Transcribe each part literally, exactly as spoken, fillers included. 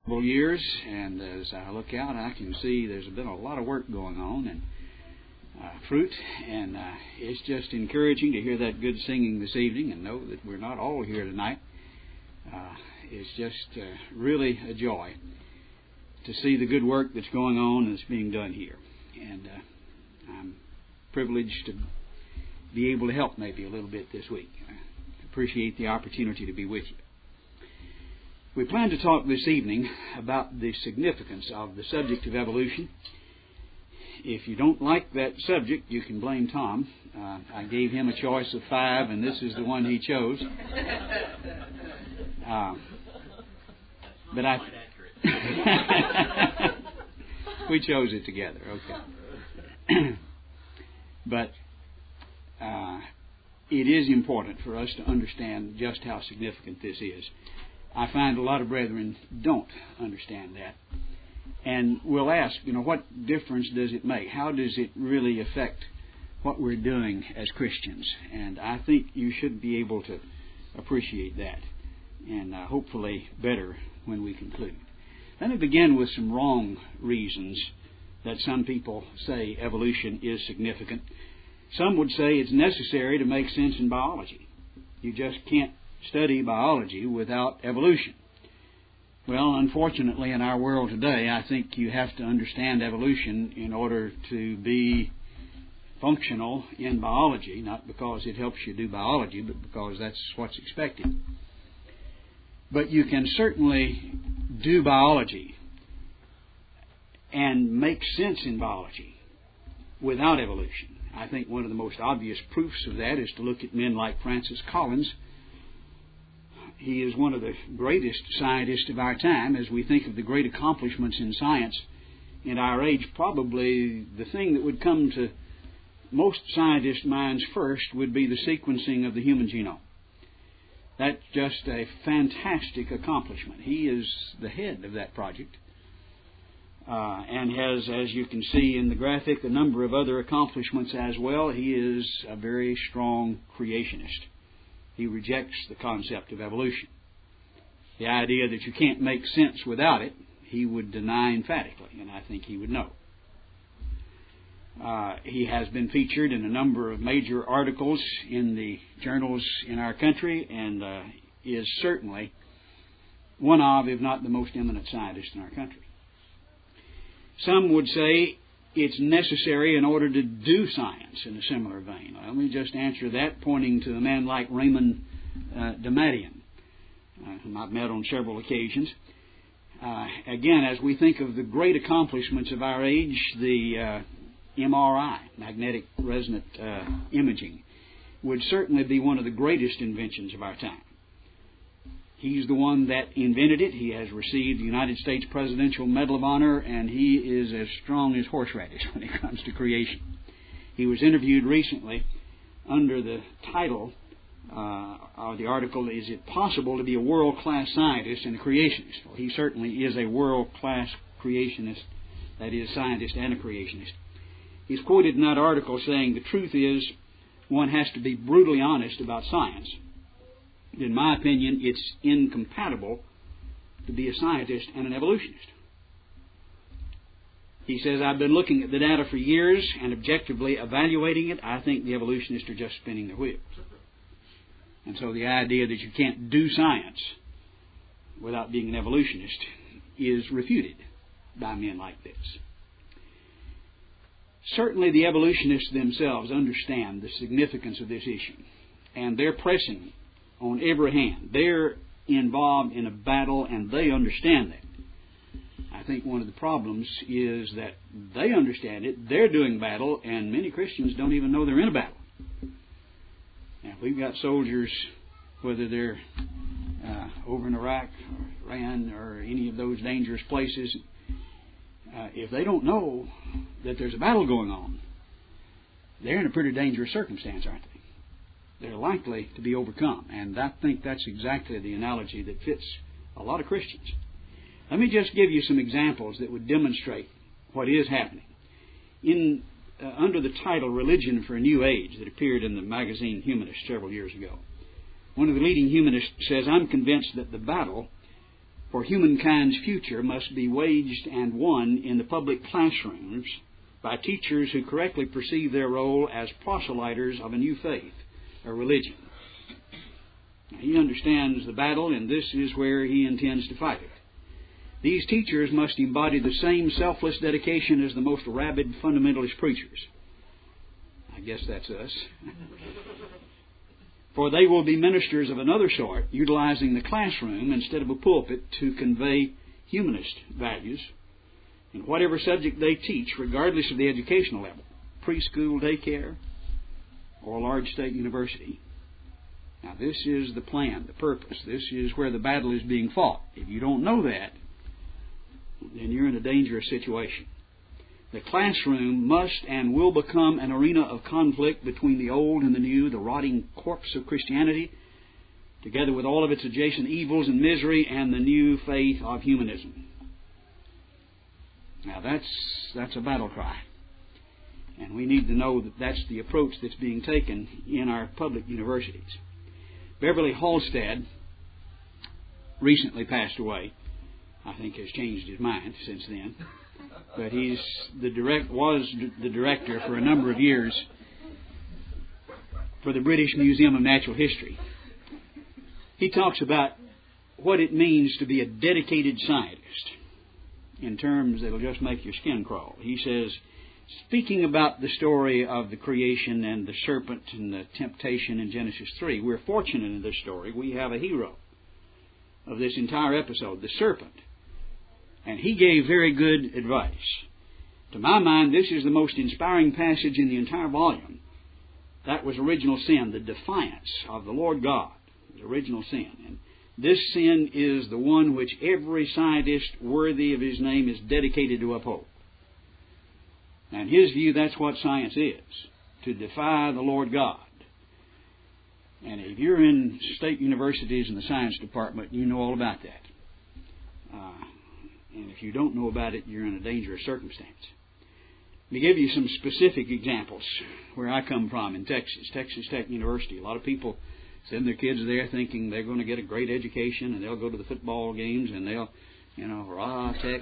Years, and as I look out, I can see there's been a lot of work going on and uh, fruit, and uh, it's just encouraging to hear that good singing this evening and know that we're not all here tonight. Uh, it's just uh, really a joy to see the good work that's going on and that's being done here, and uh, I'm privileged to be able to help maybe a little bit this week. I appreciate the opportunity to be with you. We plan to talk this evening about the significance of the subject of evolution. If you don't like that subject, you can blame Tom. Uh, I gave him a choice of five, and this is the one he chose. Uh, but I, we chose it together. Okay. But uh, it is important for us to understand just how significant this is. I find a lot of brethren don't understand that. And we'll ask, you know, what difference does it make? How does it really affect what we're doing as Christians? And I think you should be able to appreciate that, and uh, hopefully better when we conclude. Let me begin with some wrong reasons that some people say evolution is significant. Some would say it's necessary to make sense in biology. You just can't study biology without evolution. Well, unfortunately, in our world today, I think you have to understand evolution in order to be functional in biology, not because it helps you do biology, but because that's what's expected. But you can certainly do biology and make sense in biology without evolution. I think one of the most obvious proofs of that is to look at men like Francis Collins. He is one of the greatest scientists of our time. As we think of the great accomplishments in science in our age, probably the thing that would come to most scientists' minds first would be the sequencing of the human genome. That's just a fantastic accomplishment. He is the head of that project uh, and has, as you can see in the graphic, a number of other accomplishments as well. He is a very strong creationist. He rejects the concept of evolution. The idea that you can't make sense without it, he would deny emphatically, and I think he would know. Uh, he has been featured in a number of major articles in the journals in our country, and uh, is certainly one of, if not the most eminent scientist in our country. Some would say it's necessary in order to do science in a similar vein. Let me just answer that, pointing to a man like Raymond uh, Damadian, uh, whom I've met on several occasions. Uh, again, as we think of the great accomplishments of our age, the uh, M R I, magnetic resonant uh, imaging, would certainly be one of the greatest inventions of our time. He's the one that invented it. He has received the United States Presidential Medal of Honor, and he is as strong as horseradish when it comes to creation. He was interviewed recently under the title uh, of the article, "Is it possible to be a world-class scientist and a creationist?" Well, he certainly is a world-class creationist, that is, scientist and a creationist. He's quoted in that article saying, "The truth is, one has to be brutally honest about science. In my opinion, it's incompatible to be a scientist and an evolutionist." He says, "I've been looking at the data for years and objectively evaluating it. I think the evolutionists are just spinning their wheels." And so the idea that you can't do science without being an evolutionist is refuted by men like this. Certainly the evolutionists themselves understand the significance of this issue, and they're pressing on every hand. They're involved in a battle, and they understand that. I think one of the problems is that they understand it, they're doing battle, and many Christians don't even know they're in a battle. Now, we've got soldiers, whether they're uh, over in Iraq or Iran or any of those dangerous places, uh, if they don't know that there's a battle going on, they're in a pretty dangerous circumstance, aren't they? They're likely to be overcome. And I think that's exactly the analogy that fits a lot of Christians. Let me just give you some examples that would demonstrate what is happening. In uh, under the title "Religion for a New Age" that appeared in the magazine Humanist several years ago, one of the leading humanists says, "I'm convinced that the battle for humankind's future must be waged and won in the public classrooms by teachers who correctly perceive their role as proselyters of a new faith, or religion. Now, he understands the battle, and this is where he intends to fight it. These teachers must embody the same selfless dedication as the most rabid fundamentalist preachers. I guess that's us. For they will be ministers of another sort, utilizing the classroom instead of a pulpit to convey humanist values in whatever subject they teach, regardless of the educational level, preschool, daycare, or a large state university. Now, this is the plan, the purpose. This is where the battle is being fought. If you don't know that, then you're in a dangerous situation. The classroom must and will become an arena of conflict between the old and the new, the rotting corpse of Christianity, together with all of its adjacent evils and misery, and the new faith of humanism. Now, that's that's a battle cry. And we need to know that that's the approach that's being taken in our public universities. Beverly Halstead recently passed away. I think has changed his mind since then. But he's the direct was the director for a number of years for the British Museum of Natural History. He talks about what it means to be a dedicated scientist in terms that'll just make your skin crawl. He says, speaking about the story of the creation and the serpent and the temptation in Genesis three, we're fortunate in this story. We have a hero of this entire episode, the serpent. And he gave very good advice. To my mind, this is the most inspiring passage in the entire volume. That was original sin, the defiance of the Lord God, was original sin. And this sin is the one which every scientist worthy of his name is dedicated to uphold. And in his view, that's what science is, to defy the Lord God. And if you're in state universities in the science department, you know all about that. Uh, And if you don't know about it, you're in a dangerous circumstance. Let me give you some specific examples where I come from in Texas, Texas Tech University. A lot of people send their kids there thinking they're going to get a great education and they'll go to the football games and they'll, you know, rah, Tech.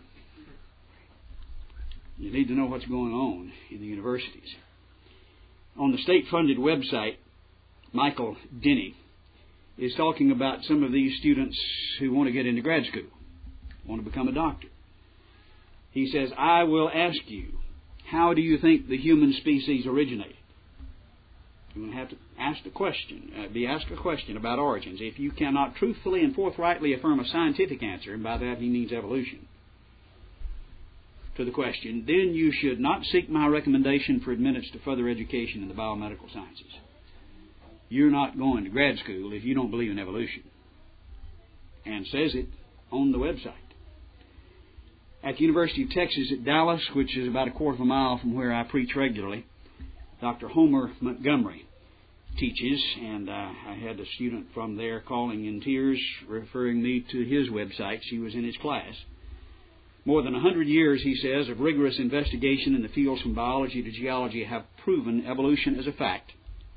You need to know what's going on in the universities. On the state-funded website, Michael Denny is talking about some of these students who want to get into grad school, want to become a doctor. He says, I will ask you, how do you think the human species originated? You're going to have to ask the question, uh, be asked a question about origins. If you cannot truthfully and forthrightly affirm a scientific answer, and by that he means evolution, to the question, then you should not seek my recommendation for admittance to further education in the biomedical sciences. You're not going to grad school if you don't believe in evolution. And says it on the website. At the University of Texas at Dallas, which is about a quarter of a mile from where I preach regularly, Doctor Homer Montgomery teaches, and uh, I had a student from there calling in tears, referring me to his website. She was in his class. More than a hundred years, he says, of rigorous investigation in the fields from biology to geology have proven evolution as a fact.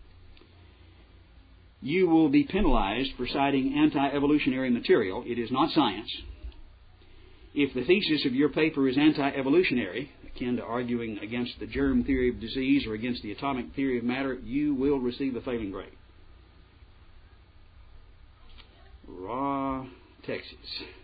You will be penalized for citing anti-evolutionary material. It is not science. If the thesis of your paper is anti-evolutionary, akin to arguing against the germ theory of disease or against the atomic theory of matter, you will receive a failing grade. Raw, Texas.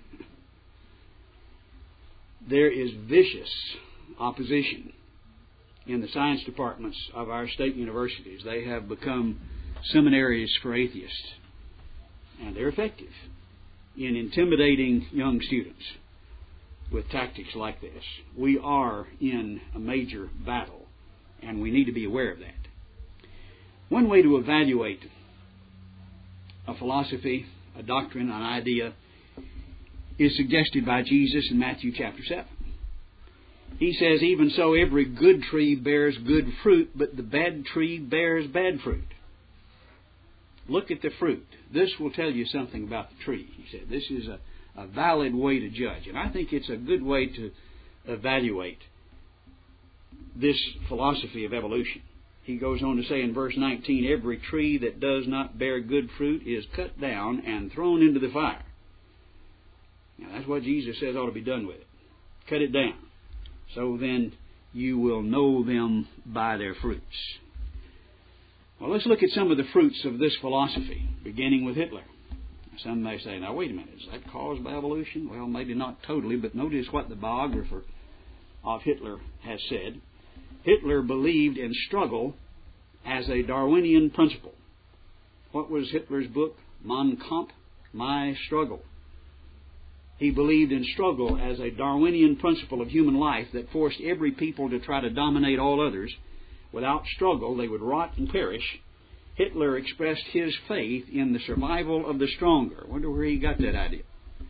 There is vicious opposition in the science departments of our state universities. They have become seminaries for atheists, and they're effective in intimidating young students with tactics like this. We are in a major battle, and we need to be aware of that. One way to evaluate a philosophy, a doctrine, an idea, is suggested by Jesus in Matthew chapter seven. He says, even so, every good tree bears good fruit, but the bad tree bears bad fruit. Look at the fruit. This will tell you something about the tree, he said. This is a, a valid way to judge. And I think it's a good way to evaluate this philosophy of evolution. He goes on to say in verse nineteen, every tree that does not bear good fruit is cut down and thrown into the fire. Now, that's what Jesus says ought to be done with it. Cut it down. So then you will know them by their fruits. Well, let's look at some of the fruits of this philosophy, beginning with Hitler. Some may say, now wait a minute, is that caused by evolution? Well, maybe not totally, but notice what the biographer of Hitler has said. Hitler believed in struggle as a Darwinian principle. What was Hitler's book? Mein Kampf, My Struggle. He believed in struggle as a Darwinian principle of human life that forced every people to try to dominate all others. Without struggle, they would rot and perish. Hitler expressed his faith in the survival of the stronger. I wonder where he got that idea.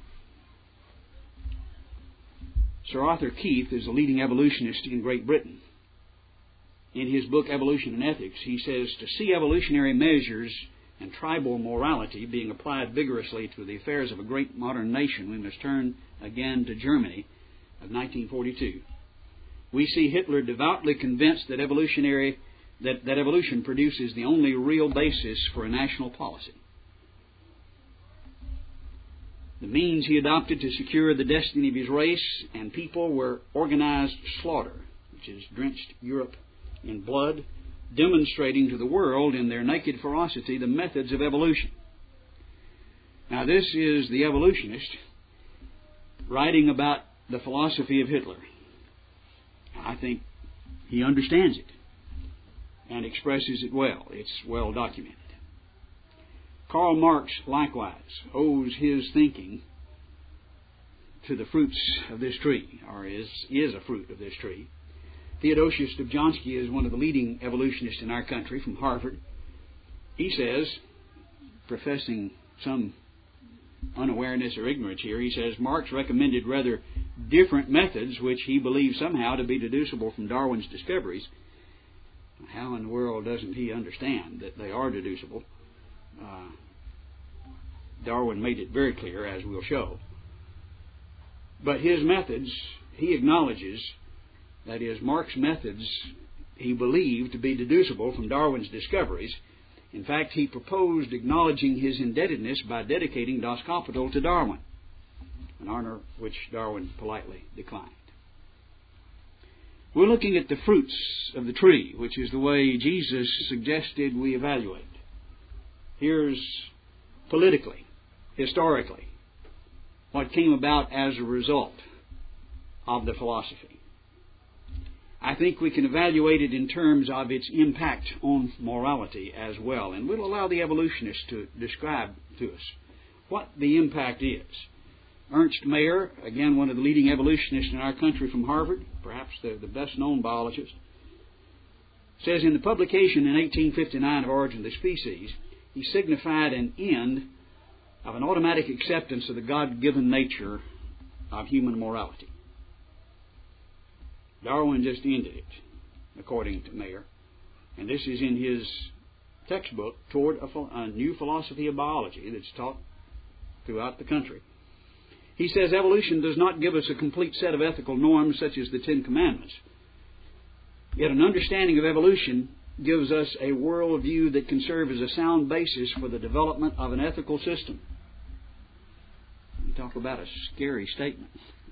Sir Arthur Keith is a leading evolutionist in Great Britain. In his book Evolution and Ethics, he says, to see evolutionary measures and tribal morality being applied vigorously to the affairs of a great modern nation, we must turn again to Germany of nineteen forty-two. We see Hitler devoutly convinced that evolutionary that, that evolution produces the only real basis for a national policy. The means he adopted to secure the destiny of his race and people were organized slaughter, which has drenched Europe in blood, demonstrating to the world in their naked ferocity the methods of evolution. Now, this is the evolutionist writing about the philosophy of Hitler. I think he understands it and expresses it well. It's well documented. Karl Marx, likewise, owes his thinking to the fruits of this tree, or is, is a fruit of this tree. Theodosius Dobzhansky is one of the leading evolutionists in our country from Harvard. He says, professing some unawareness or ignorance here, he says Marx recommended rather different methods which he believed somehow to be deducible from Darwin's discoveries. How in the world doesn't he understand that they are deducible? Uh, Darwin made it very clear, as we'll show. But his methods, he acknowledges, that is, Marx's methods, he believed to be deducible from Darwin's discoveries. In fact, he proposed acknowledging his indebtedness by dedicating Das Kapital to Darwin, an honor which Darwin politely declined. We're looking at the fruits of the tree, which is the way Jesus suggested we evaluate. Here's politically, historically, what came about as a result of the philosophy. I think we can evaluate it in terms of its impact on morality as well. And we'll allow the evolutionists to describe to us what the impact is. Ernst Mayr, again one of the leading evolutionists in our country from Harvard, perhaps the, the best-known biologist, says in the publication in eighteen fifty-nine of Origin of the Species, he signified an end of an automatic acceptance of the God-given nature of human morality. Darwin just ended it, according to Mayr. And this is in his textbook, Toward a, a New Philosophy of Biology, that's taught throughout the country. He says evolution does not give us a complete set of ethical norms such as the Ten Commandments. Yet an understanding of evolution gives us a worldview that can serve as a sound basis for the development of an ethical system. You talk about a scary statement.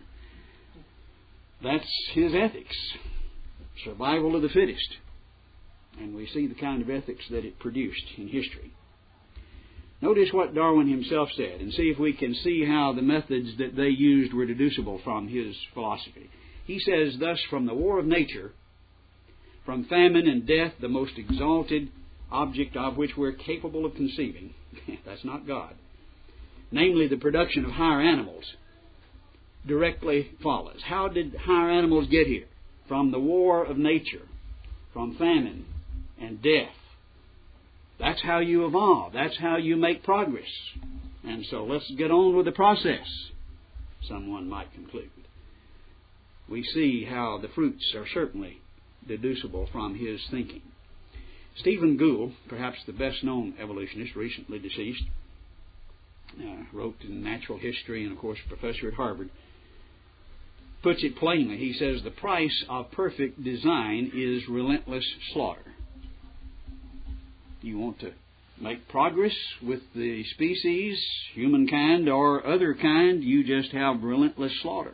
That's his ethics. Survival of the fittest. And we see the kind of ethics that it produced in history. Notice what Darwin himself said, and see if we can see how the methods that they used were deducible from his philosophy. He says, thus, from the war of nature, from famine and death, the most exalted object of which we're capable of conceiving, that's not God, namely the production of higher animals, directly follows. How did higher animals get here? From the war of nature, from famine and death. That's how you evolve. That's how you make progress. And so let's get on with the process, someone might conclude. We see how the fruits are certainly deducible from his thinking. Stephen Gould, perhaps the best-known evolutionist, recently deceased, uh, wrote in Natural History and, of course, professor at Harvard, puts it plainly. He says, the price of perfect design is relentless slaughter. You want to make progress with the species, humankind or other kind, you just have relentless slaughter.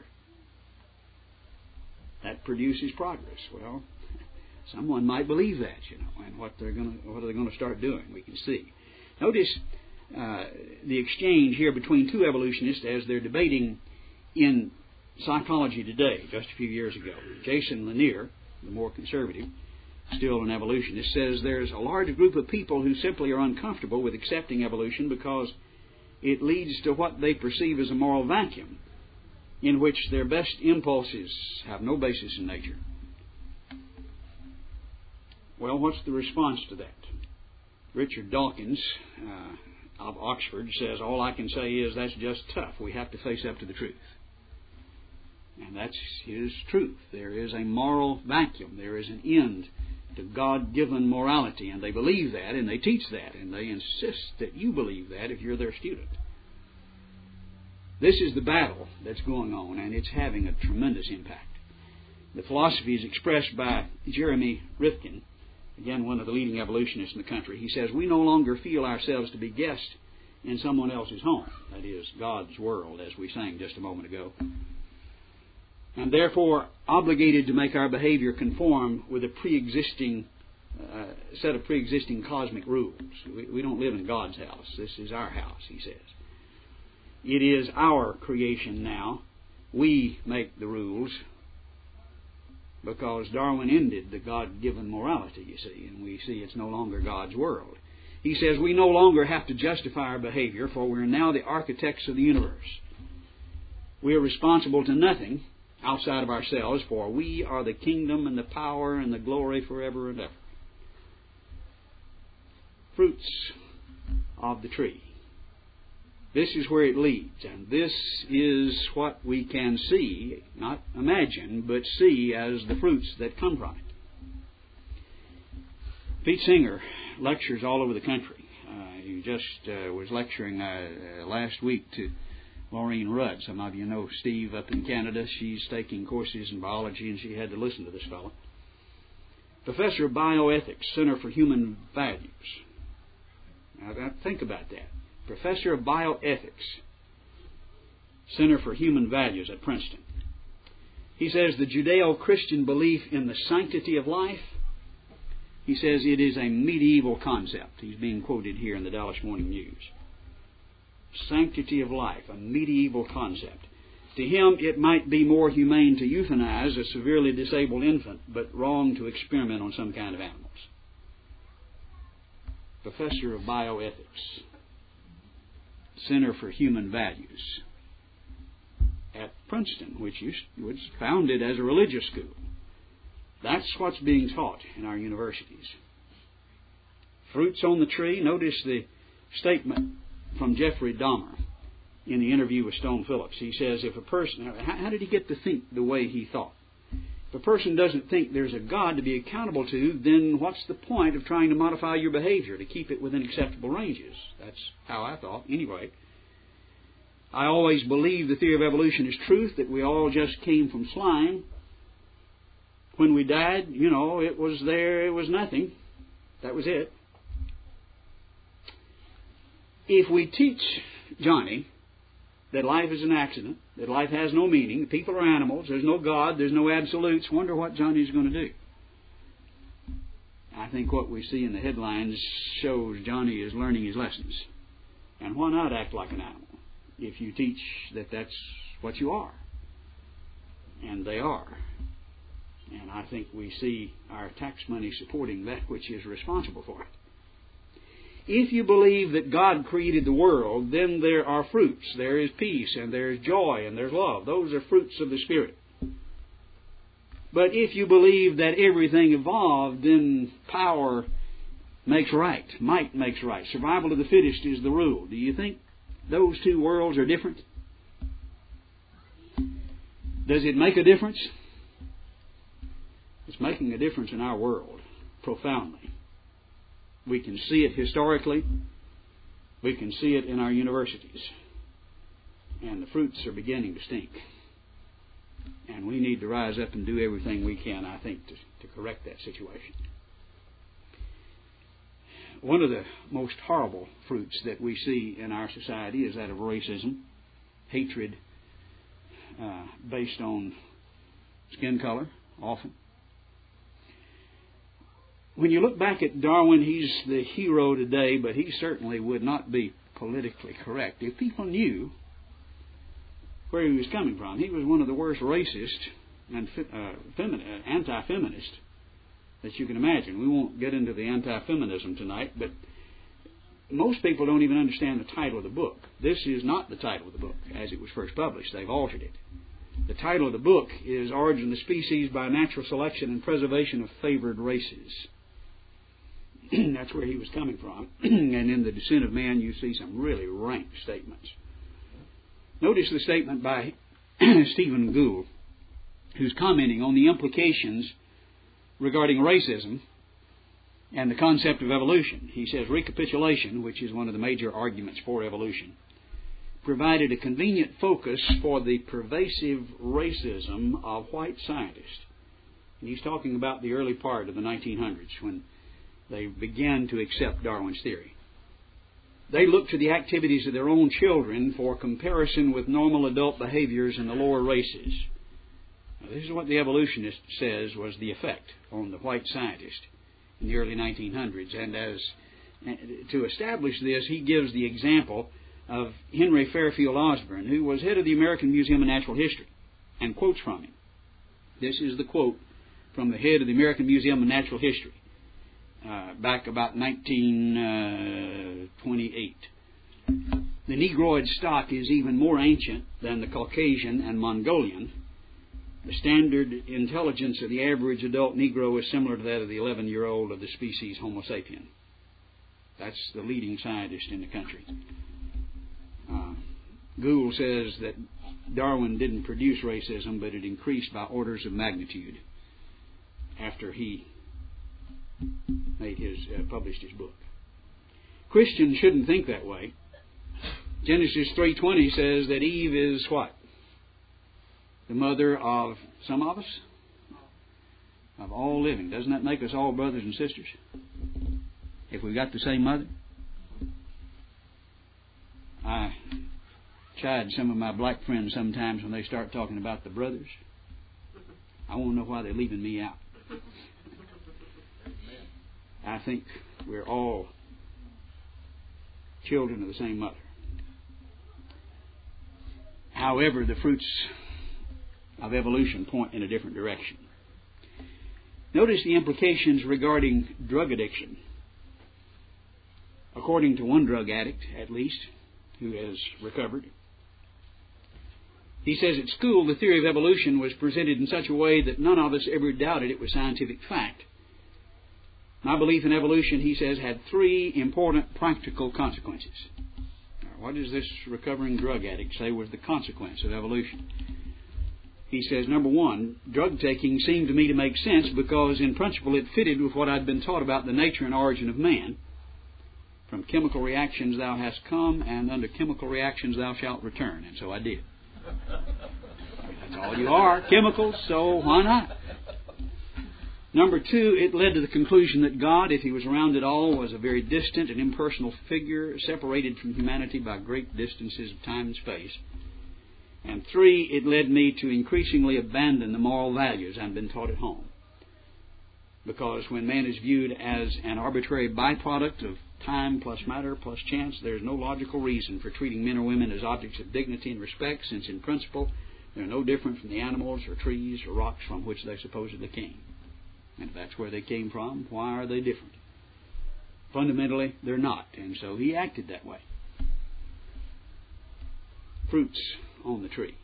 That produces progress. Well, someone might believe that, you know, and what they're going to, what are they going to start doing? We can see. Notice uh, the exchange here between two evolutionists as they're debating in Psychology Today just a few years ago. Jason Lanier, the more conservative, still an evolutionist, says there's a large group of people who simply are uncomfortable with accepting evolution because it leads to what they perceive as a moral vacuum in which their best impulses have no basis in nature. Well, what's the response to that? Richard Dawkins uh, of Oxford says, all I can say is that's just tough. We have to face up to the truth. And that's his truth. There is a moral vacuum. There is an end to God-given morality. And they believe that, and they teach that, and they insist that you believe that if you're their student. This is the battle that's going on, and it's having a tremendous impact. The philosophy is expressed by Jeremy Rifkin, again, one of the leading evolutionists in the country. He says, we no longer feel ourselves to be guests in someone else's home. That is, God's world, as we sang just a moment ago. And therefore obligated to make our behavior conform with a pre-existing uh, set of pre-existing cosmic rules. We, we don't live in God's house. This is our house, he says. It is our creation now. We make the rules because Darwin ended the God-given morality, you see, and we see it's no longer God's world. He says we no longer have to justify our behavior, for we are now the architects of the universe. We are responsible to nothing outside of ourselves, for we are the kingdom and the power and the glory forever and ever. Fruits of the tree. This is where it leads, and this is what we can see, not imagine, but see as the fruits that come from it. Pete Singer lectures all over the country. Uh, he just uh, was lecturing uh, uh, last week to Maureen Rudd. Some of you know Steve up in Canada. She's taking courses in biology, and she had to listen to this fellow. Professor of Bioethics, Center for Human Values. Now, think about that. Professor of Bioethics, Center for Human Values at Princeton. He says the Judeo-Christian belief in the sanctity of life, he says it is a medieval concept. He's being quoted here in the Dallas Morning News. Sanctity of life, a medieval concept. To him, it might be more humane to euthanize a severely disabled infant, but wrong to experiment on some kind of animals. Professor of Bioethics, Center for Human Values at Princeton, which was founded as a religious school. That's what's being taught in our universities. Fruits on the tree. Notice the statement from Jeffrey Dahmer in the interview with Stone Phillips. He says, if a person, how did he get to think the way he thought? If a person doesn't think there's a God to be accountable to, then what's the point of trying to modify your behavior to keep it within acceptable ranges? That's how I thought. Anyway, I always believed the theory of evolution is truth, that we all just came from slime. When we died, you know, it was there, it was nothing. That was it. If we teach Johnny that life is an accident, that life has no meaning, people are animals, there's no God, there's no absolutes, wonder what Johnny's going to do. I think what we see in the headlines shows Johnny is learning his lessons. And why not act like an animal if you teach that that's what you are? And they are. And I think we see our tax money supporting that which is responsible for it. If you believe that God created the world, then there are fruits. There is peace, and there is joy, and there's love. Those are fruits of the Spirit. But if you believe that everything evolved, then power makes right. Might makes right. Survival of the fittest is the rule. Do you think those two worlds are different? Does it make a difference? It's making a difference in our world, profoundly. We can see it historically. We can see it in our universities. And the fruits are beginning to stink. And we need to rise up and do everything we can, I think, to, to correct that situation. one of the most horrible fruits that we see in our society is that of racism, hatred uh, based on skin color, often. When you look back at Darwin, he's the hero today, but he certainly would not be politically correct. If people knew where he was coming from, he was one of the worst racist and uh, femi- uh, anti-feminist that you can imagine. We won't get into the anti-feminism tonight, but most people don't even understand the title of the book. This is not the title of the book as it was first published. They've altered it. The title of the book is Origin of the Species by Natural Selection and Preservation of Favored Races. That's where he was coming from. And in The Descent of Man, you see some really rank statements. Notice the statement by Stephen Gould, who's commenting on the implications regarding racism and the concept of evolution. He says, recapitulation, which is one of the major arguments for evolution, provided a convenient focus for the pervasive racism of white scientists. And he's talking about the early part of the nineteen hundreds when they began to accept Darwin's theory. They looked to the activities of their own children for comparison with normal adult behaviors in the lower races. Now, this is what the evolutionist says was the effect on the white scientist in the early nineteen hundreds. And as to establish this, he gives the example of Henry Fairfield Osborn, who was head of the American Museum of Natural History, and quotes from him. This is the quote from the head of the American Museum of Natural History, uh, back about nineteen twenty-eight. The Negroid stock is even more ancient than the Caucasian and Mongolian. The standard intelligence of the average adult Negro is similar to that of the eleven-year-old of the species Homo sapien. That's the leading scientist in the country. Uh, Gould says that Darwin didn't produce racism, but it increased by orders of magnitude after he made his uh, published his book. Christians shouldn't think that way. Genesis three twenty says that Eve is what? The mother of some of us? Of all living. Doesn't that make us all brothers and sisters? If we've got the same mother? I chide some of my black friends sometimes when they start talking about the brothers. I want to know why they're leaving me out. I think we're all children of the same mother. However, the fruits of evolution point in a different direction. Notice the implications regarding drug addiction. According to one drug addict, at least, who has recovered, he says, at school, the theory of evolution was presented in such a way that none of us ever doubted it was scientific fact. My belief in evolution, he says, had three important practical consequences. Now, what does this recovering drug addict say was the consequence of evolution? He says, number one, drug taking seemed to me to make sense because, in principle, it fitted with what I'd been taught about the nature and origin of man. From chemical reactions thou hast come, and under chemical reactions thou shalt return. And so I did. That's all you are, chemicals, so why not? Number two, it led to the conclusion that God, if He was around at all, was a very distant and impersonal figure, separated from humanity by great distances of time and space. And three, it led me to increasingly abandon the moral values I'd been taught at home. Because when man is viewed as an arbitrary byproduct of time plus matter plus chance, there's no logical reason for treating men or women as objects of dignity and respect, since in principle they're no different from the animals or trees or rocks from which they supposedly came. And if that's where they came from, why are they different? Fundamentally, they're not. And so he acted that way. Fruits on the tree.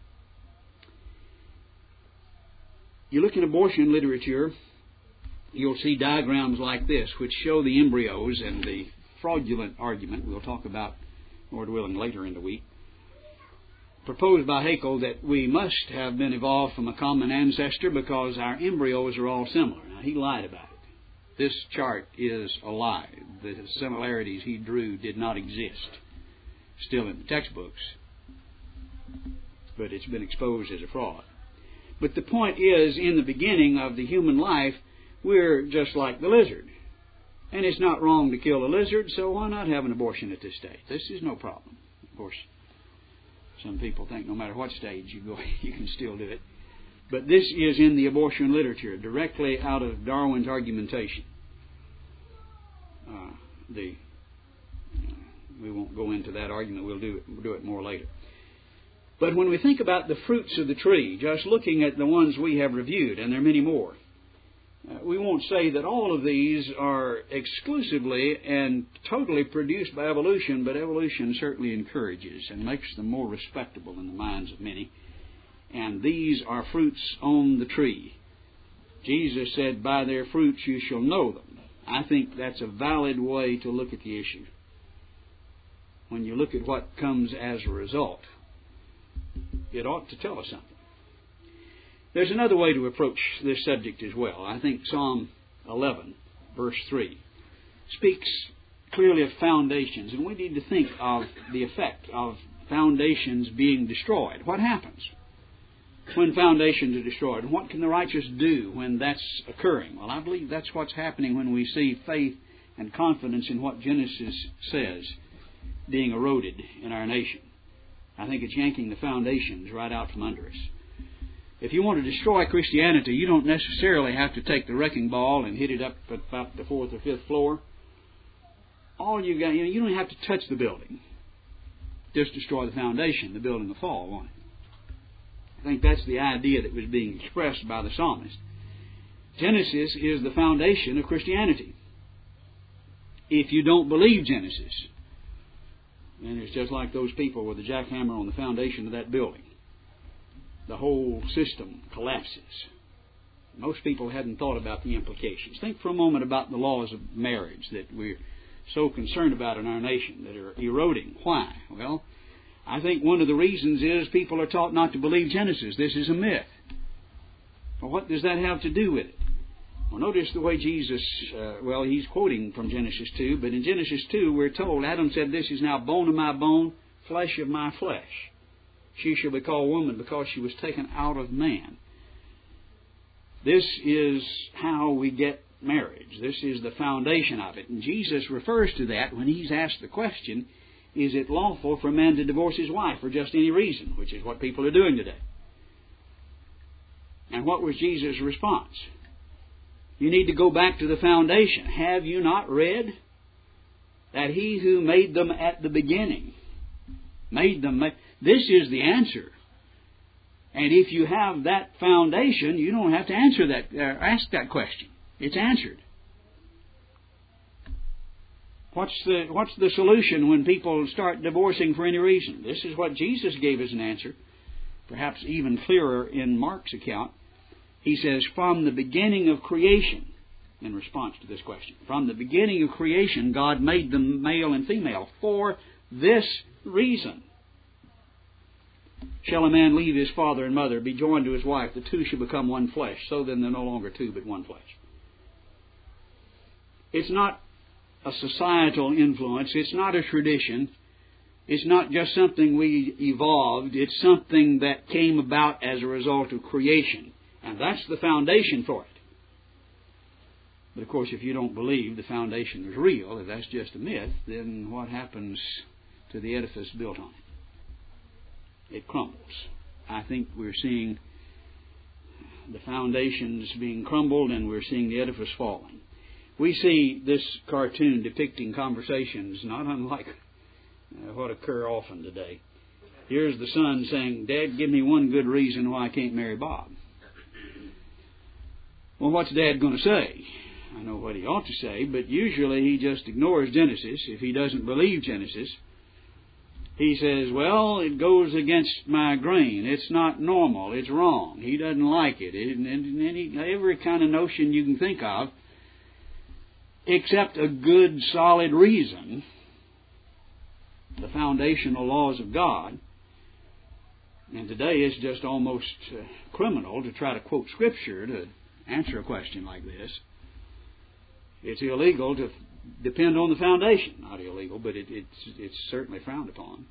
You look in abortion literature, you'll see diagrams like this, which show the embryos and the fraudulent argument we'll talk about, Lord willing, later in the week, proposed by Haeckel that we must have been evolved from a common ancestor because our embryos are all similar. Now, he lied about it. This chart is a lie. The similarities he drew did not exist. Still in the textbooks, but it's been exposed as a fraud. But the point is, in the beginning of the human life, we're just like the lizard. And it's not wrong to kill a lizard, so why not have an abortion at this stage? This is no problem. Of course, some people think no matter what stage you go, you can still do it. But this is in the abortion literature, directly out of Darwin's argumentation. Uh, the uh, we won't go into that argument. We'll do it, we'll do it more later. But when we think about the fruits of the tree, just looking at the ones we have reviewed, and there are many more, uh, we won't say that all of these are exclusively and totally produced by evolution, but evolution certainly encourages and makes them more respectable in the minds of many. And these are fruits on the tree. Jesus said, by their fruits you shall know them. I think that's a valid way to look at the issue. When you look at what comes as a result, it ought to tell us something. There's another way to approach this subject as well. I think Psalm eleven, verse three, speaks clearly of foundations, and we need to think of the effect of foundations being destroyed. What happens when foundations are destroyed? And what can the righteous do when that's occurring? Well, I believe that's what's happening when we see faith and confidence in what Genesis says being eroded in our nation. I think it's yanking the foundations right out from under us. If you want to destroy Christianity, you don't necessarily have to take the wrecking ball and hit it up at about the fourth or fifth floor. All you got, you know, you don't have to touch the building. Just destroy the foundation. The building will fall, won't it? I think that's the idea that was being expressed by the psalmist. Genesis is the foundation of Christianity. If you don't believe Genesis, then it's just like those people with the jackhammer on the foundation of that building. The whole system collapses. Most people hadn't thought about the implications. Think for a moment about the laws of marriage that we're so concerned about in our nation, that are eroding. Why? Well, I think one of the reasons is people are taught not to believe Genesis. This is a myth. Well, what does that have to do with it? Well, notice the way Jesus, uh, well, he's quoting from Genesis two, but in Genesis two we're told, Adam said, this is now bone of my bone, flesh of my flesh. She shall be called woman because she was taken out of man. This is how we get marriage. This is the foundation of it. And Jesus refers to that when he's asked the question, is it lawful for a man to divorce his wife for just any reason, which is what people are doing today. And what was Jesus' response? You need to go back to the foundation. Have you not read that he who made them at the beginning made them? This is the answer. And if you have that foundation, you don't have to answer that, uh, ask that question. It's answered. What's the what's the solution when people start divorcing for any reason? This is what Jesus gave as an answer, perhaps even clearer in Mark's account. He says, from the beginning of creation, in response to this question, from the beginning of creation, God made them male and female for this reason. Shall a man leave his father and mother, be joined to his wife, the two shall become one flesh. So then they're no longer two, but one flesh. It's not a societal influence. It's not a tradition. It's not just something we evolved. It's something that came about as a result of creation. And that's the foundation for it. But of course, if you don't believe the foundation is real, if that's just a myth, then what happens to the edifice built on it? It crumbles. I think we're seeing the foundations being crumbled and we're seeing the edifice falling. We see this cartoon depicting conversations not unlike uh, what occur often today. Here's the son saying, Dad, give me one good reason why I can't marry Bob. Well, what's Dad going to say? I know what he ought to say, but usually he just ignores Genesis. If he doesn't believe Genesis, he says, well, it goes against my grain. It's not normal. It's wrong. He doesn't like it. And, and any, every kind of notion you can think of, except a good, solid reason, the foundational laws of God. And today it's just almost uh, criminal to try to quote Scripture to answer a question like this. It's illegal to depend on the foundation. Not illegal, but it, it's, it's certainly frowned upon.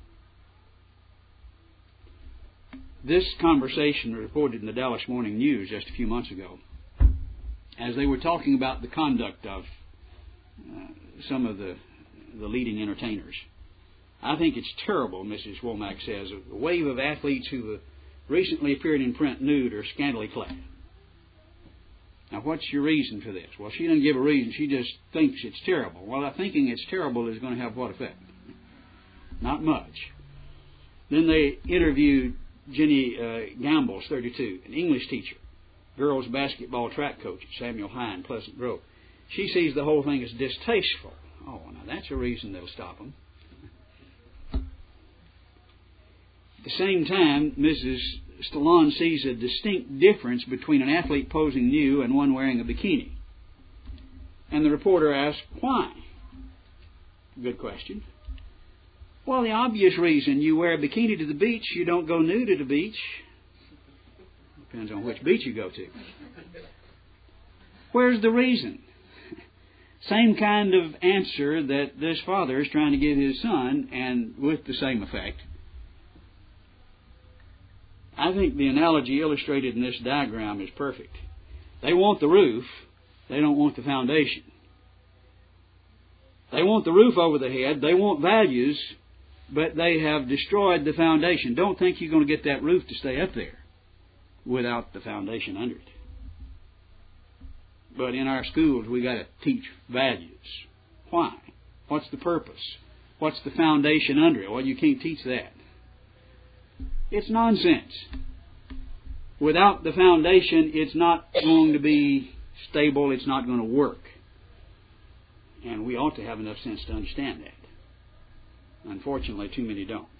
This conversation was reported in the Dallas Morning News just a few months ago as they were talking about the conduct of uh, some of the, the leading entertainers. I think it's terrible, Missus Womack says, a wave of athletes who have recently appeared in print nude or scantily clad. Now, what's your reason for this? Well, she doesn't give a reason. She just thinks it's terrible. Well, I thinking it's terrible is going to have what effect? Not much. Then they interviewed Jenny uh, Gambles, thirty-two, an English teacher, girls basketball track coach at Samuel High in Pleasant Grove. She sees the whole thing as distasteful. Oh, now that's a reason that'll stop them. At the same time, Missus Stallone sees a distinct difference between an athlete posing nude and one wearing a bikini. And the reporter asks, why? Good question. Well, the obvious reason: you wear a bikini to the beach, you don't go nude to the beach. Depends on which beach you go to. Where's the reason? Same kind of answer that this father is trying to give his son, and with the same effect. I think the analogy illustrated in this diagram is perfect. They want the roof, they don't want the foundation. They want the roof over the head, they want values, but they have destroyed the foundation. Don't think you're going to get that roof to stay up there without the foundation under it. But in our schools, we got to teach values. Why? What's the purpose? What's the foundation under it? Well, you can't teach that. It's nonsense. Without the foundation, it's not going to be stable. It's not going to work. And we ought to have enough sense to understand that. Unfortunately, too many don't.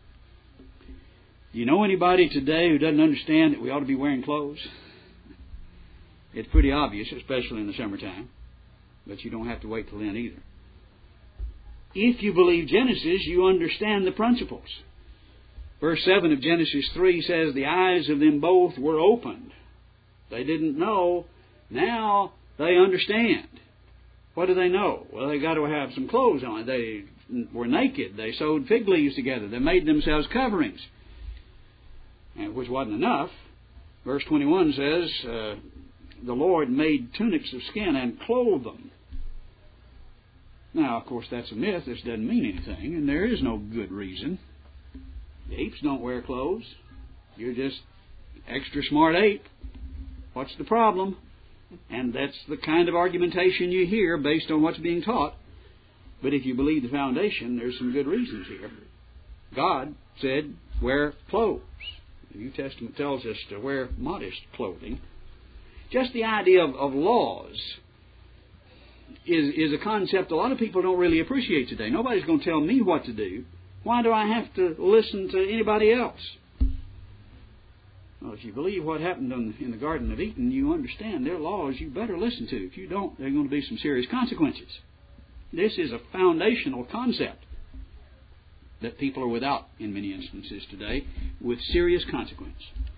Do you know anybody today who doesn't understand that we ought to be wearing clothes? It's pretty obvious, especially in the summertime. But you don't have to wait till then either. If you believe Genesis, you understand the principles. Verse seven of Genesis three says, the eyes of them both were opened. They didn't know. Now they understand. What do they know? Well, they got to have some clothes on. They were naked. They sewed fig leaves together. They made themselves coverings. And which wasn't enough. Verse twenty-one says, uh, the Lord made tunics of skin and clothed them. Now, of course, that's a myth. This doesn't mean anything, and there is no good reason. The apes don't wear clothes. You're just extra smart ape. What's the problem? And that's the kind of argumentation you hear based on what's being taught. But if you believe the foundation, there's some good reasons here. God said, wear clothes. The New Testament tells us to wear modest clothing. Just the idea of, of laws is, is a concept a lot of people don't really appreciate today. Nobody's going to tell me what to do. Why do I have to listen to anybody else? Well, if you believe what happened in, in the Garden of Eden, you understand their laws you better listen to. If you don't, there are going to be some serious consequences. This is a foundational concept that people are without in many instances today, with serious consequence.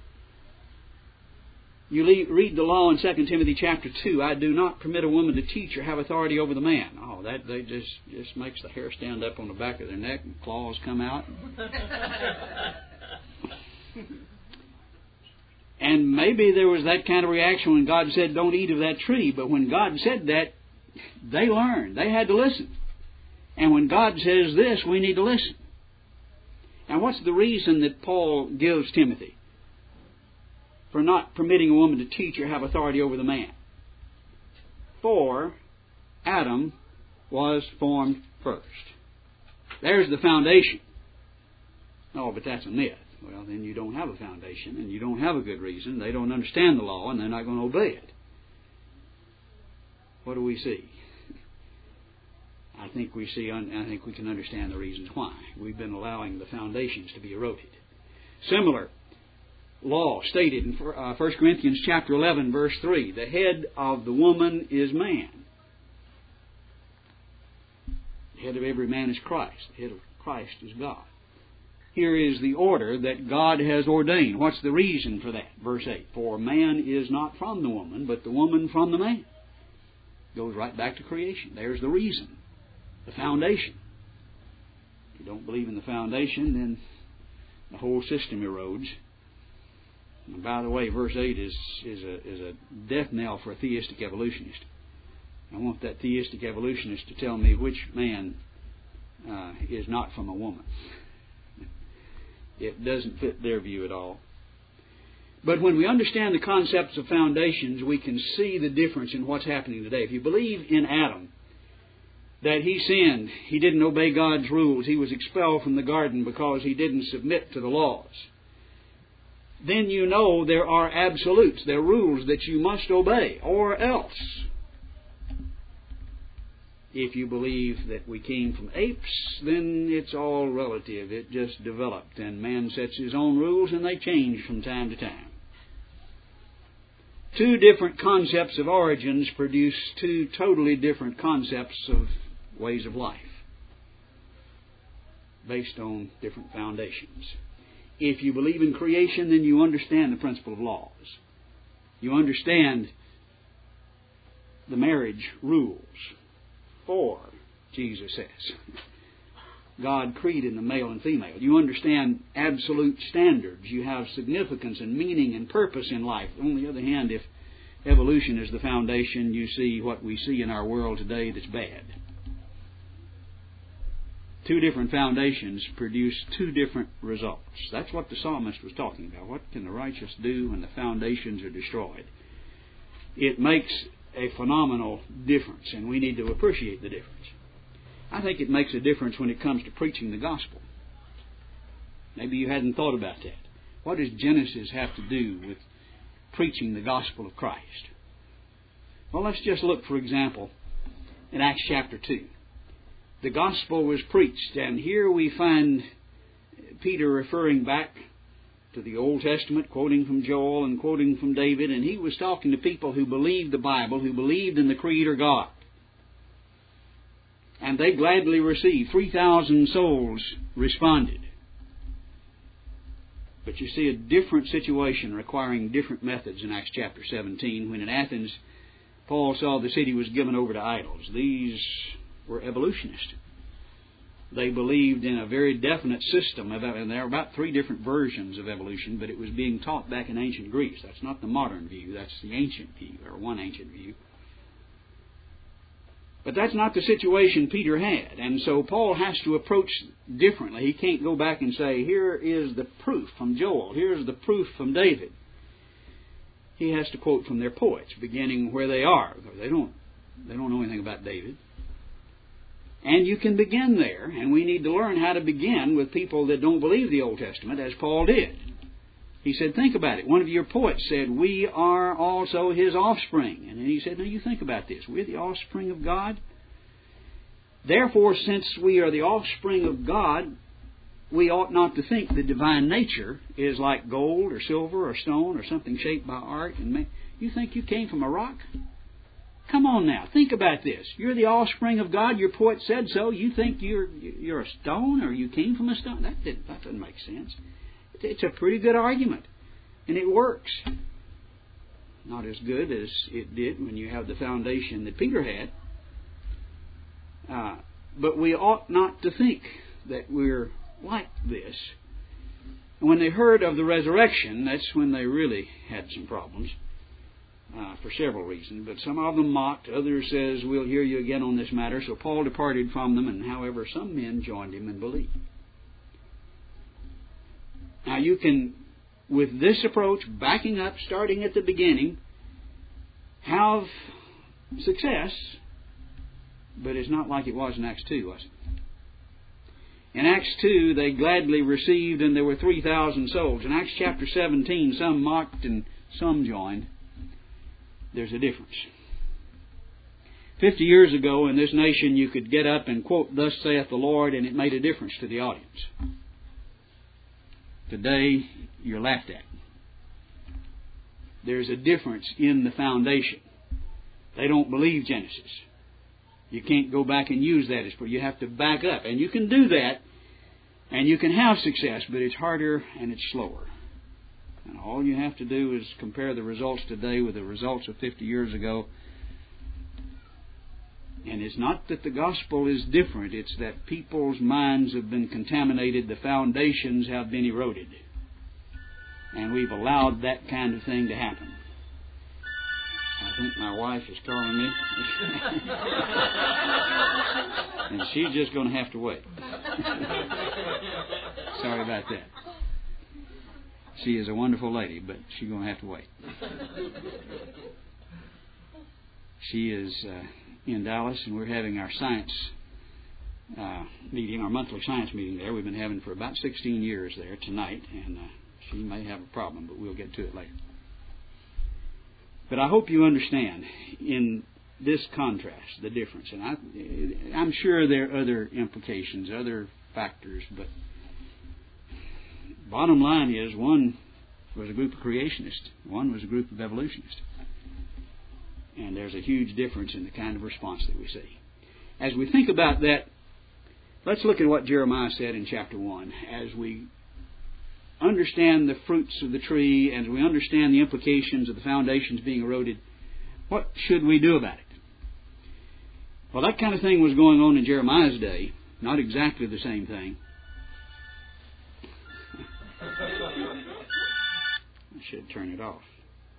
You read the law in Second Timothy chapter two. I do not permit a woman to teach or have authority over the man. Oh, that they just just makes the hair stand up on the back of their neck and claws come out. And maybe there was that kind of reaction when God said, don't eat of that tree. But when God said that, they learned. They had to listen. And when God says this, we need to listen. And what's the reason that Paul gives Timothy for not permitting a woman to teach or have authority over the man? For Adam was formed first. There's the foundation. Oh, but that's a myth. Well, then you don't have a foundation, and you don't have a good reason. They don't understand the law, and they're not going to obey it. What do we see? I think we see. I think we can understand the reasons why. We've been allowing the foundations to be eroded. Similar law stated in First Corinthians chapter eleven, verse three. The head of the woman is man. The head of every man is Christ. The head of Christ is God. Here is the order that God has ordained. What's the reason for that? Verse eight. For man is not from the woman, but the woman from the man. Goes right back to creation. There's the reason. The foundation. If you don't believe in the foundation, then the whole system erodes. And by the way, verse eight is, is, a, is a death knell for a theistic evolutionist. I want that theistic evolutionist to tell me which man uh, is not from a woman. It doesn't fit their view at all. But when we understand the concepts of foundations, we can see the difference in what's happening today. If you believe in Adam, that he sinned, he didn't obey God's rules, he was expelled from the garden because he didn't submit to the laws, then you know there are absolutes, there are rules that you must obey, or else. If you believe that we came from apes, then it's all relative. It just developed, and man sets his own rules, and they change from time to time. Two different concepts of origins produce two totally different concepts of ways of life, based on different foundations. If you believe in creation, then you understand the principle of laws. You understand the marriage rules. For, Jesus says, God created the male and female. You understand absolute standards. You have significance and meaning and purpose in life. On the other hand, if evolution is the foundation, you see what we see in our world today that's bad. Two different foundations produce two different results. That's what the psalmist was talking about. What can the righteous do when the foundations are destroyed? It makes a phenomenal difference, and we need to appreciate the difference. I think it makes a difference when it comes to preaching the gospel. Maybe you hadn't thought about that. What does Genesis have to do with preaching the gospel of Christ? Well, let's just look, for example, in Acts chapter two. The gospel was preached, and here we find Peter referring back to the Old Testament, quoting from Joel and quoting from David, and he was talking to people who believed the Bible, who believed in the Creator God. And they gladly received. three thousand souls responded. But you see a different situation requiring different methods in Acts chapter seventeen, when in Athens Paul saw the city was given over to idols. These were evolutionists. They believed in a very definite system, and there are about three different versions of evolution, but it was being taught back in ancient Greece. That's not the modern view, that's the ancient view, or one ancient view. But that's not the situation Peter had, and so Paul has to approach differently. He can't go back and say, here is the proof from Joel, here's the proof from David. He has to quote from their poets, beginning where they are, because they don't, they don't know anything about David. And you can begin there, and we need to learn how to begin with people that don't believe the Old Testament, as Paul did. He said, think about it. One of your poets said, we are also His offspring. And then he said, now you think about this. We're the offspring of God. Therefore, since we are the offspring of God, we ought not to think the divine nature is like gold or silver or stone or something shaped by art. And man, you think you came from a rock? Come on now, think about this. You're the offspring of God. Your poet said so. You think you're you're a stone, or you came from a stone? That didn't, that doesn't make sense. It's a pretty good argument, and it works. Not as good as it did when you have the foundation that Peter had. Uh, but we ought not to think that we're like this. And when they heard of the resurrection, that's when they really had some problems. Uh, for several reasons, but some of them mocked. Others says, we'll hear you again on this matter. So Paul departed from them, and however some men joined him and believed. Now you can, with this approach, backing up, starting at the beginning, have success, but it's not like it was in Acts two, was it? In Acts two, they gladly received, and there were three thousand souls. In Acts chapter seventeen, some mocked and some joined. There's a difference. Fifty years ago in this nation, you could get up and quote, thus saith the Lord, and it made a difference to the audience. Today, you're laughed at. There's a difference in the foundation. They don't believe Genesis. You can't go back and use that as proof. You have to back up. And you can do that, and you can have success, but it's harder and it's slower. And all you have to do is compare the results today with the results of fifty years ago. And it's not that the gospel is different. It's that people's minds have been contaminated. The foundations have been eroded. And we've allowed that kind of thing to happen. I think my wife is calling me. And she's just going to have to wait. Sorry about that. She is a wonderful lady, but she's going to have to wait. She is uh, in Dallas, and we're having our science uh, meeting, our monthly science meeting there. We've been having for about sixteen years there tonight, and uh, she may have a problem, but we'll get to it later. But I hope you understand in this contrast the difference. And I, I'm sure there are other implications, other factors, but bottom line is one was a group of creationists, one was a group of evolutionists. And there's a huge difference in the kind of response that we see. As we think about that, let's look at what Jeremiah said in chapter one. As we understand the fruits of the tree, and as we understand the implications of the foundations being eroded, what should we do about it? Well, that kind of thing was going on in Jeremiah's day. Not exactly the same thing. I should turn it off.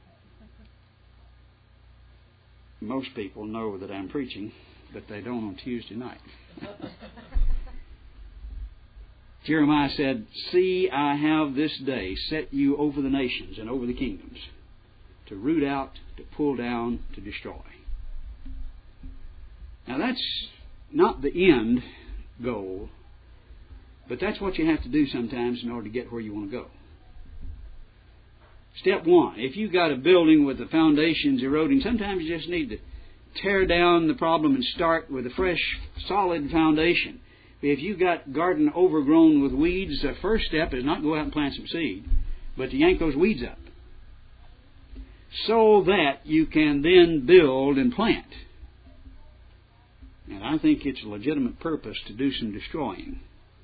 Most people know that I'm preaching, but they don't on Tuesday night. Jeremiah said, "See, I have this day set you over the nations and over the kingdoms, to root out, to pull down, to destroy." Now that's not the end goal, but that's what you have to do sometimes in order to get where you want to go. Step one, if you've got a building with the foundations eroding, sometimes you just need to tear down the problem and start with a fresh, solid foundation. If you've got garden overgrown with weeds, the first step is not go out and plant some seed, but to yank those weeds up, so that you can then build and plant. And I think it's a legitimate purpose to do some destroying,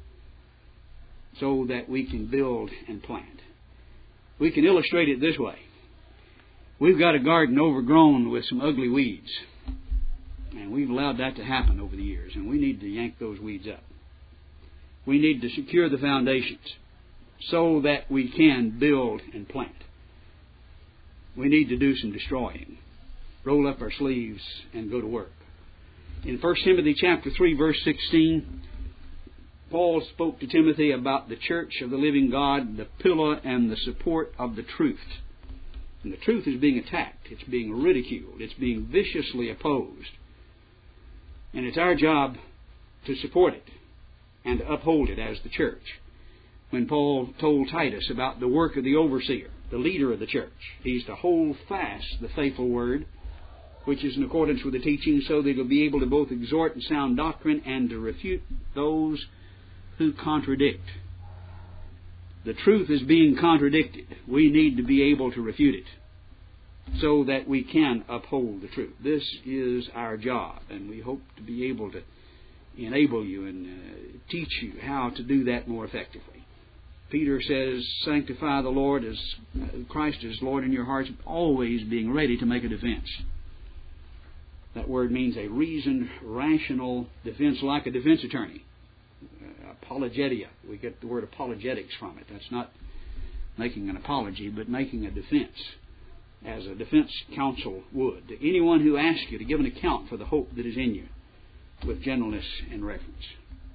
so that we can build and plant. We can illustrate it this way. We've got a garden overgrown with some ugly weeds, and we've allowed that to happen over the years, and we need to yank those weeds up. We need to secure the foundations so that we can build and plant. We need to do some destroying. Roll up our sleeves and go to work. In First Timothy chapter three, verse sixteen, Paul spoke to Timothy about the church of the living God, the pillar and the support of the truth. And the truth is being attacked. It's being ridiculed. It's being viciously opposed. And it's our job to support it and to uphold it as the church. When Paul told Titus about the work of the overseer, the leader of the church, he's to hold fast the faithful word, which is in accordance with the teaching, so that he'll be able to both exhort in sound doctrine and to refute those who contradict. The truth is being contradicted. We need to be able to refute it so that we can uphold the truth. This is our job, and we hope to be able to enable you and uh, teach you how to do that more effectively. Peter says, "Sanctify the Lord as uh, Christ is Lord in your hearts, always being ready to make a defense." That word means a reasoned, rational defense, like a defense attorney. Apologetia. We get the word apologetics from it. That's not making an apology, but making a defense, as a defense counsel would, to anyone who asks you to give an account for the hope that is in you, with gentleness and reverence.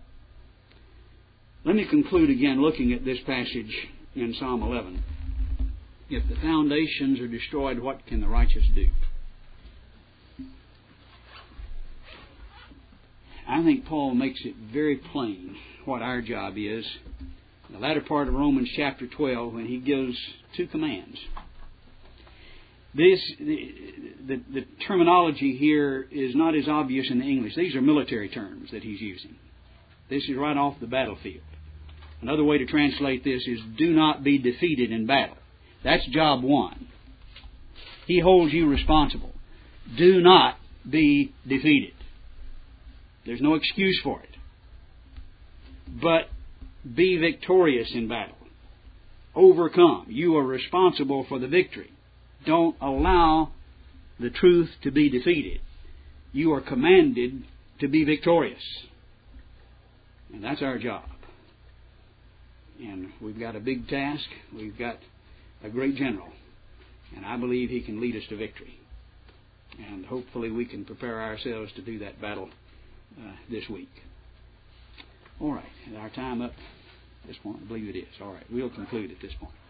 Let me conclude again looking at this passage in Psalm eleven. If the foundations are destroyed, what can the righteous do? I think Paul makes it very plain what our job is in the latter part of Romans chapter twelve, when he gives two commands. This, the, the, the terminology here is not as obvious in the English. These are military terms that he's using. This is right off the battlefield. Another way to translate this is, do not be defeated in battle. That's job one. He holds you responsible. Do not be defeated. There's no excuse for it. But be victorious in battle. Overcome. You are responsible for the victory. Don't allow the truth to be defeated. You are commanded to be victorious. And that's our job. And we've got a big task. We've got a great general. And I believe he can lead us to victory. And hopefully we can prepare ourselves to do that battle uh, this week. All right, is our time up at this point? I believe it is. All right, we'll conclude at this point.